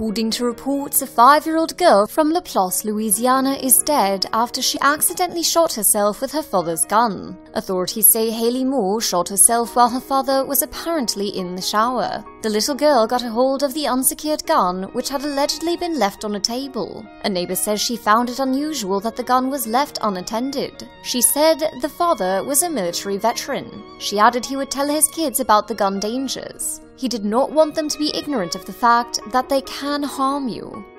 According to reports, a 5-year-old girl from Laplace, Louisiana is dead after she accidentally shot herself with her father's gun. Authorities say Haley Moore shot herself while her father was apparently in the shower. The little girl got a hold of the unsecured gun, which had allegedly been left on a table. A neighbor says she found it unusual that the gun was left unattended. She said the father was a military veteran. She added he would tell his kids about the gun dangers. He did not want them to be ignorant of the fact that they can harm you.